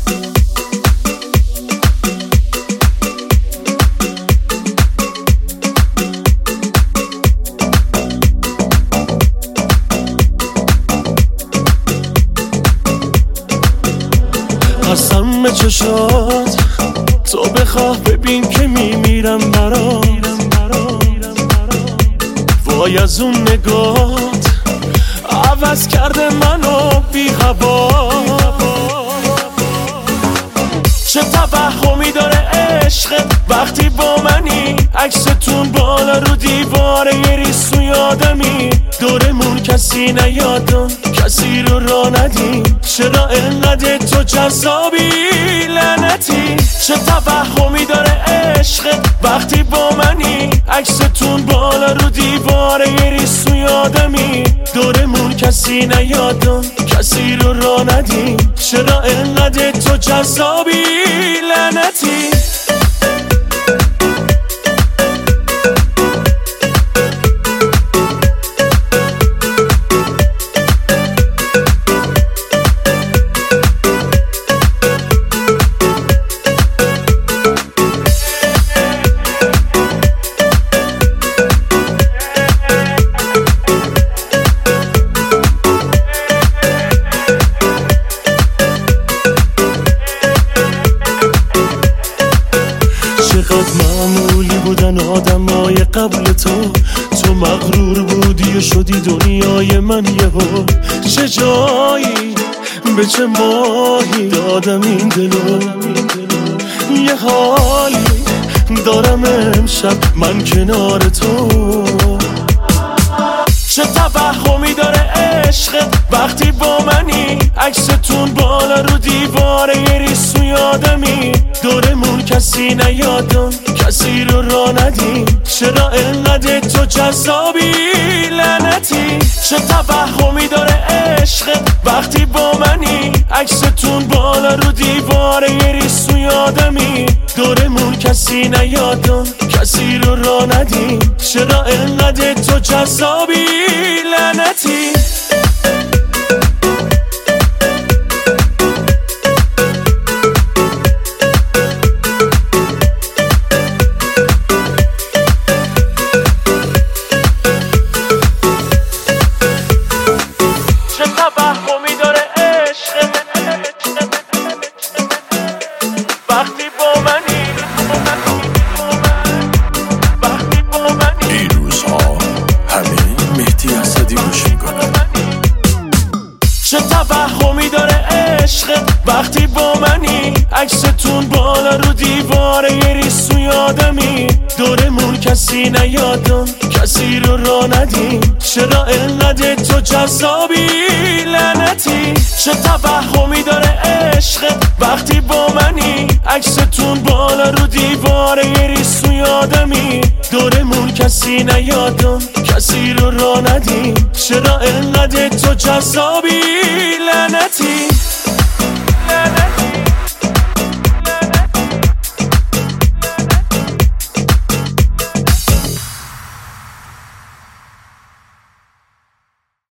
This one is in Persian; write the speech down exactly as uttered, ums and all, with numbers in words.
قسم به چشات تو بخواه ببین که میمیرم برات. وای از اون نگات عوض کرده منو بی هوا. چه توهمی داره عشقت وقتی با منی، عکستون بالا رو دیواره یه ریسو یادمی. دورمون کسی نیادن کسی رو را ندیم، چرا انقدر تو جذابی لعنتی. چه توهمی داره عشقت وقتی با منی، عکستون بالا رو دیواره یه ریسو یادمی. دورمون کسی نیادن کسی رو را ندیم، چرا انقدر تو جذابی لعنتی. چقدر معمولی بودن آدمای قبل تو، تو مغرور بودی و شدی دنیای من یهو. چه جایی به چه ماهی دادم این دلو، یه حالی دارم امشب من کنار تو. چه توهمی داره عشقت وقتی با منی، عکستون بالا رو دیواره یه ریسو یادمی. دورمون کسی نیادن کسی رو را ندیم، چرا انقدر تو جذابی لعنتی. چه توهمی داره عشقت وقتی با منی، عکستون بالا رو دیواره یه ریسو یادمی. دورمون کسی نیادن کسی رو را ندیم، چرا انقدر تو جذابی لعنتی. چه توهمی داره عشقت وقتی با منی، وقتی با منی. این روزها همه مهدی اسدی گوش میکنن. چه توهمی داره عشقت وقتی با منی، عکستون بالا رو دیواره یه ریسو یادمی. دورمون کسی نیادن کسی رو را ندیم، چرا انقدر تو جذابی لعنتی. چه توهمی داره عشقت وقتی با منی، عکستون بالا رو دیواره یه ریسو یادمی. دورمون کسی نیادن کسی رو را ندیم، چرا انقدر تو جذابی لعنتی.